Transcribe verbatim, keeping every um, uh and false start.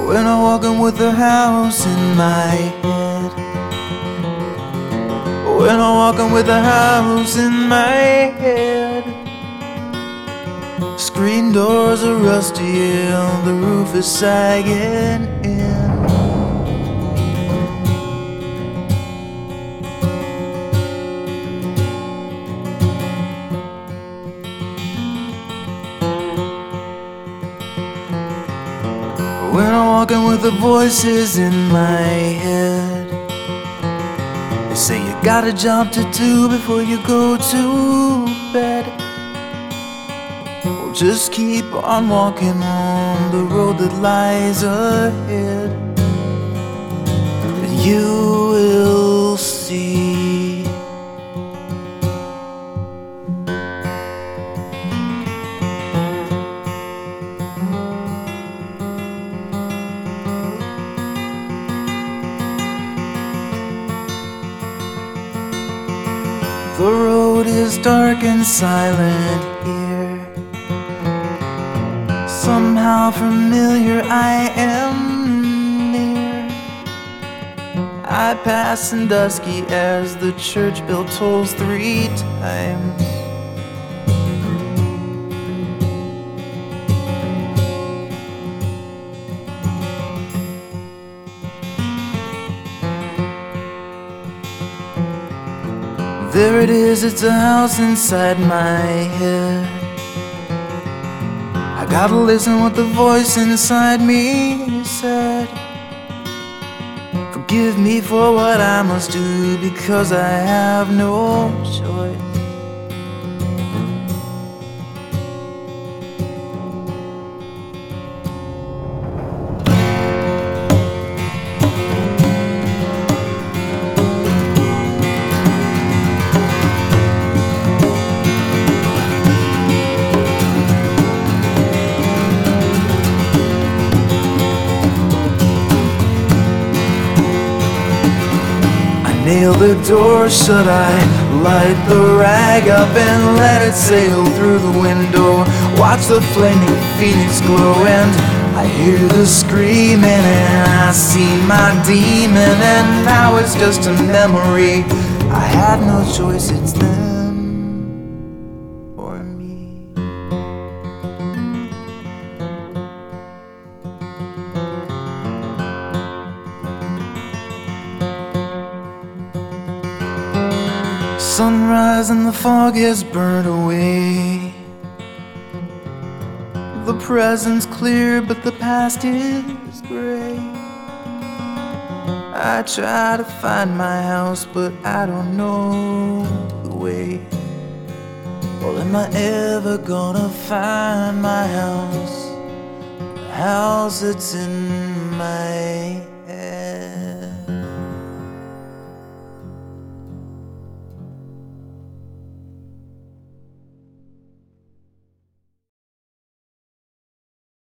When I'm walking with a house in my head, when I'm walking with a house in my head, screen doors are rusty and the roof is sagging in. When I'm walking with the voices in my head, they say you got a job to do before you go to bed. Well, just keep on walking on the road that lies ahead, and you will see. The road is dark and silent here. Somehow familiar I am near. I pass in dusky as the church bell tolls three times. There it is, it's a house inside my head. I gotta listen what the voice inside me said. Forgive me for what I must do, because I have no choice. Nail the door shut, I light the rag up and let it sail through the window. Watch the flaming phoenix glow, and I hear the screaming, and I see my demon, and now it's just a memory. I had no choice, it's them or me. Sunrise and the fog has burned away. The present's clear, but the past is gray. I try to find my house, but I don't know the way. Well, am I ever gonna find my house? The house that's in my